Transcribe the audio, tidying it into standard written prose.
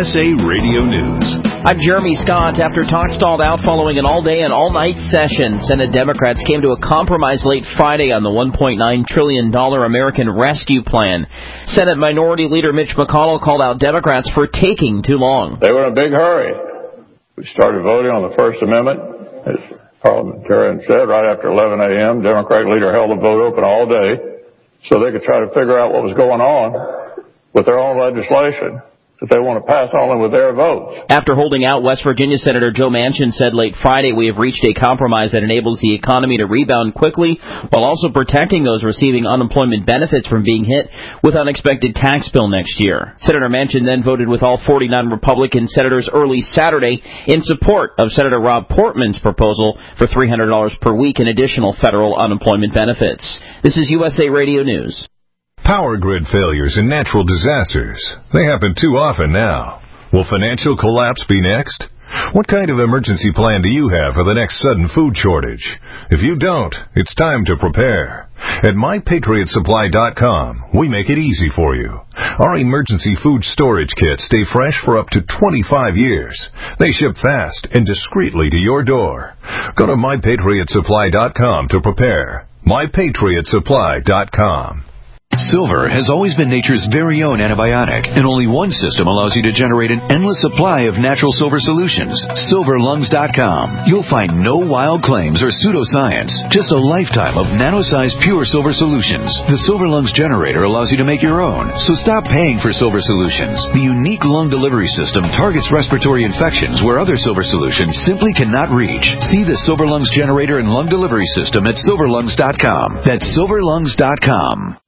USA Radio News. I'm Jeremy Scott. After talk stalled out following an all-day and all-night session, Senate Democrats came to a compromise late Friday on the $1.9 trillion American Rescue Plan. Senate Minority Leader Mitch McConnell called out Democrats for taking too long. They were in a big hurry. We started voting on the First Amendment, as parliamentarian said, right after 11 a.m. Democratic leader held the vote open all day so they could try to figure out what was going on with their own legislation that they want to pass only with their votes. After holding out, West Virginia Senator Joe Manchin said late Friday, we have reached a compromise that enables the economy to rebound quickly while also protecting those receiving unemployment benefits from being hit with unexpected tax bill next year. Senator Manchin then voted with all 49 Republican senators early Saturday in support of Senator Rob Portman's proposal for $300 per week in additional federal unemployment benefits. This is USA Radio News. Power grid failures and natural disasters. They happen too often now. Will financial collapse be next? What kind of emergency plan do you have for the next sudden food shortage? If you don't, it's time to prepare. At MyPatriotSupply.com, we make it easy for you. Our emergency food storage kits stay fresh for up to 25 years. They ship fast and discreetly to your door. Go to MyPatriotSupply.com to prepare. MyPatriotSupply.com. Silver has always been nature's very own antibiotic, and only one system allows you to generate an endless supply of natural silver solutions. SilverLungs.com. You'll find no wild claims or pseudoscience, just a lifetime of nano-sized pure silver solutions. The Silver Lungs generator allows you to make your own, so stop paying for silver solutions. The unique lung delivery system targets respiratory infections where other silver solutions simply cannot reach. See the Silver Lungs generator and lung delivery system at SilverLungs.com. That's SilverLungs.com.